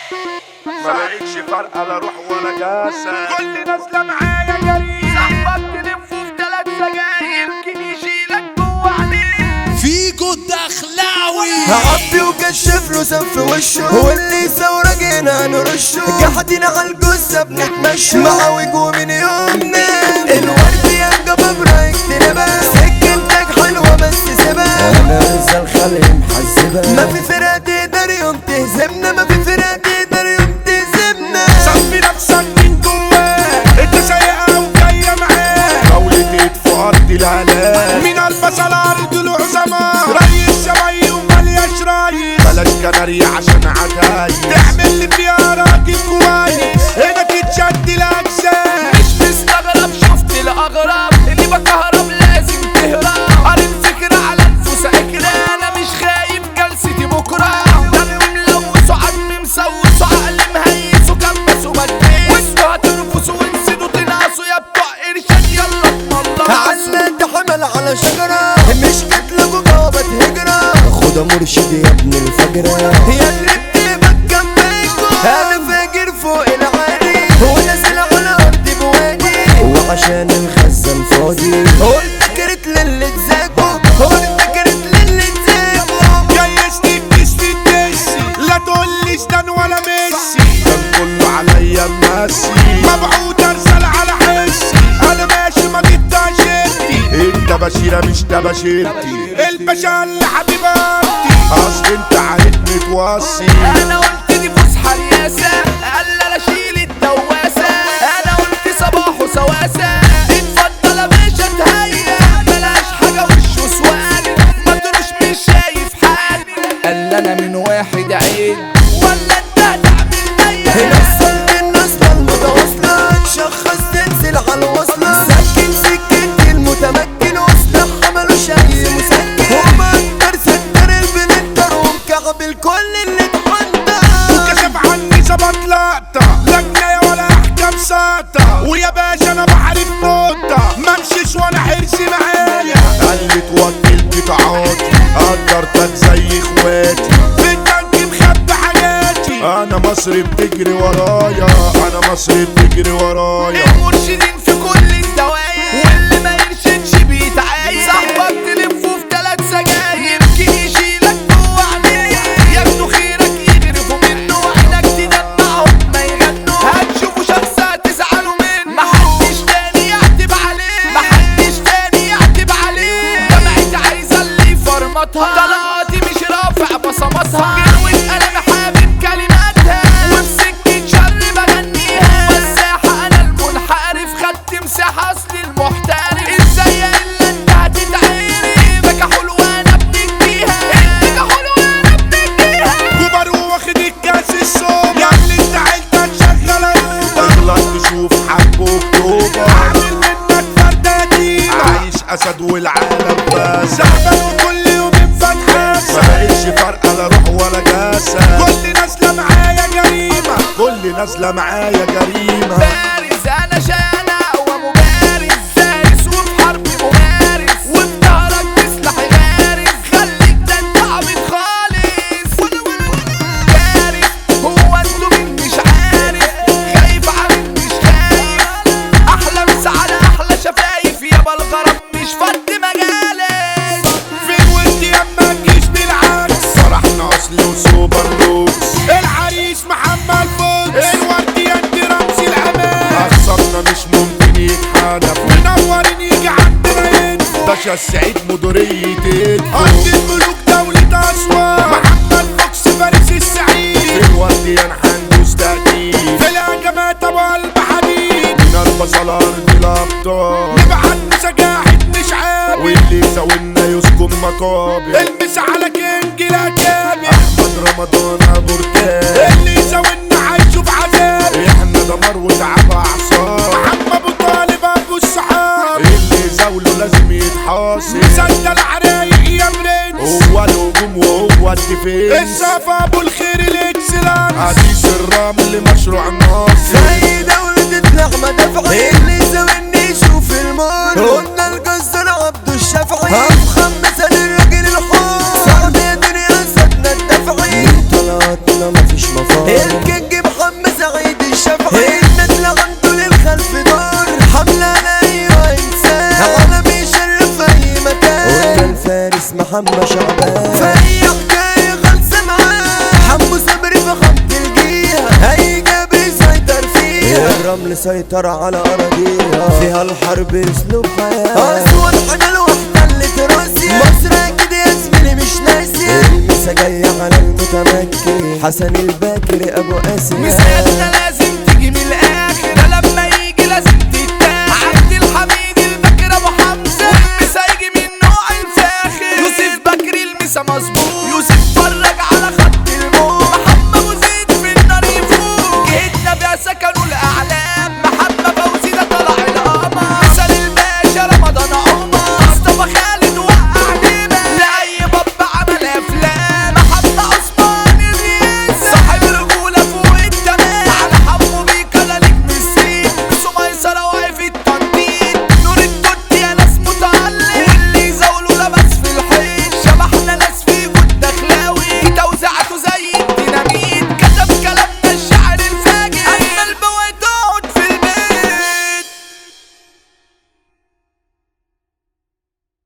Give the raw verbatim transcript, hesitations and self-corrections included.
ما بقتش فارقة لا روح ولا جاسة، كل نازلة معايا جري صاحبك تلفه في تلات سجاير يمكن يشيلك جوه عليه. فيجو الدخلاوي هعبي وكشف له سف وشه، هو اللي يسوى جينا نرشه، قاعدين على الجثة بنتمشى معوج ومن يومنا الورد يا جباب رايك تنبا سكنتك حلوة بس سيبها، انا لسه الخلق محزبة ما في فرقة تقدر يوم تهزمنا، ما في فرقة تقدر يوم تهزمنا. صفي نفسك من جواك انت سايقة وجاية معاك، دولة اطفوا ارض الهلاك من البصل ارض العظماء، ريس شبي وملياش رايس بلاش كناري عشان عتايس، تعمل اللي فيها راجل كويس هنا تتشد الاجزاء. مش مستغرب شفت الاغرب اللي بكهرب لازم تهرب، قارن فكرة على نفوس اكرة انا مش خايف جلستي بكرة، دم ملوث وعدم مسوس وعقل مهيس وكبس ومدبس، وانتوا هترفسوا وانسدوا تنقصوا يا بتوع ارشاد يلا اتملصوا. عنا حمل على شجرة مش كتلة جوابة هجرة، خدها مرشد يا ابن الفجرة يا اللي بتبقى جنبيكوا، انا فاجر فوق العالي ونازل على ارض بوادي، وعشان الخزان فاضي قلت كرت للي تزاكوا، قلت كرت للي تزاكوا. جيشتك تشفي الدسي لا تقوليش دان ولا ميسي، كان كله عليا ماسي مبعوث ارسل على حسي، انا ماشي ما تتعشرتي انت بشيرة مش تبشيرتي، الباشا اللي حبيباتي اصل انت عارفني توصي. انا قلت دي فسحة رياسة قال لا اشيل الدواسة، انا قلت صباح وسواسة اتفضل يا باشا تهيأ بلاش حاجة وش وسوالي ما تروش مش شايف حالي، قال انا من واحد عيد ولا انت هتعمل نية. نفصل النصلة المتواصلة تشخص تنزل على الوصلة، سكن سكتي المتمكن وسلاح ملوش اي مسكن، ومقدر ستر البنتر ومكعب الكل اللي اتحدى، وكشف عني ظبط لقطة لا جناية ولا احكام ساطة، ويا باشا انا بعرف نقطة ممشيش وانا حرصي معايا، قلت وكلت تعاطي قدرتك زي اخواتي في التانك مخبي حاجاتي، انا مصر بتجري ورايا انا مصر بتجري ورايا. المرشدين في كل الدواير واللي ما يرشدش بيتعاير، صاحبك تلفه في تلات سجاير يمكن يشيلك جوه عينيه، ياخدوا خيرك يغرفوا منه وعينك تدمعهم ما يغنوا، هتشوفوا شخص هتزعلوا منه محدش تاني يعتب عليه، محدش تاني يعتب عليه، دمعتي عايزة اللي يفرمطها طلقاتي مش رافع بصماتها، جنوة قلم حابب كلماتها وفي سكة شر بغنيها، مساحة انا المنحرف خدت مساحة اصل المحترف، ازاي الا انت هتتعيري بكا حلوة انا بنجيها، بكا حلوة انا بنجيها. كبر واخد الكاس الصوب يا اللي انت عيلتك شغالة روبة، تغلط تشوف حب اكتوبر اعمل منك فردة يتيمة، عايش اسد والعالم فاز زعبان وكل يوم فتحاسة، ما بقتش فارقة لا روح ولا جاسة، كل نازلة معايا جريمة كل نازلة معايا جريمة. بارز انا شانع ومبارز دارس وفي حرب ممارس، وفي ظهرك بسلاح غارس خليك ده انت عبيط خالص، بارز هو انتوا مين مش عارف خايف عامل مش خايف، احلى مسا على احلى شفايف يابا الغرب مش فد مجالس، فين وانت يما تجيش بالعكس فرحنا اصلي وسوبر لوكس، العريس محمد فوكس الورد يدي رمز الامان، اخصامنا مش ممكن يتحالف منورين يجي عندنا ينفو، باشا السعيد مديرية ادفو ارض الملوك دولة اسوان، محمد فوكس فارس السعيد في الورد ينحندوس تأكيد، في الهجمات ابو قلب حديد من البصل ارض الابطال، نبعت مسجاحد مش عابد واللي يساوينا يسكن مقابر، المس على كينج الاكابر احمد رمضان ابو ركاب، اللي يساوينا عايشه في عذاب احنا دمار وتعب اعصاب، محمد ابو طالب ابو الصحاب اللي يزاوله لازم يتحاصر، مسدل العرايق يا برنس هو الهجوم وهو الديفنس، الصفا ابو الخير الاكسلانس حديث الرمل مشروع ناصر، زي دولة تطلع مدافعي اللي يساويني يشوف المال، قلنا الجزار عبد الشافعي افخم مثل الراجل الحار، صعب يا دنيا سدنا الدفعي طلعتنا مفيش مفيش مفر. الكينج محمد سعيد الشافعي الندل عنده للخلف دور حملة على ايوه انسان عالم يشرف اي مكان. قلنا الفارس محمد شعبان في اي حكاية خلصة معاه حمو صبري في خط الجيهة اي جاب يسيطر فيها. الرمل سيطر على اراضيها فيها الحرب اسلوب حياة. اسود حاجة واحتلت روسيا مصر اكيد يا زميلي مش ناسية. المسا جاية على المتمكن حسن الباكر ابو قاسم. مسيرتنا لازم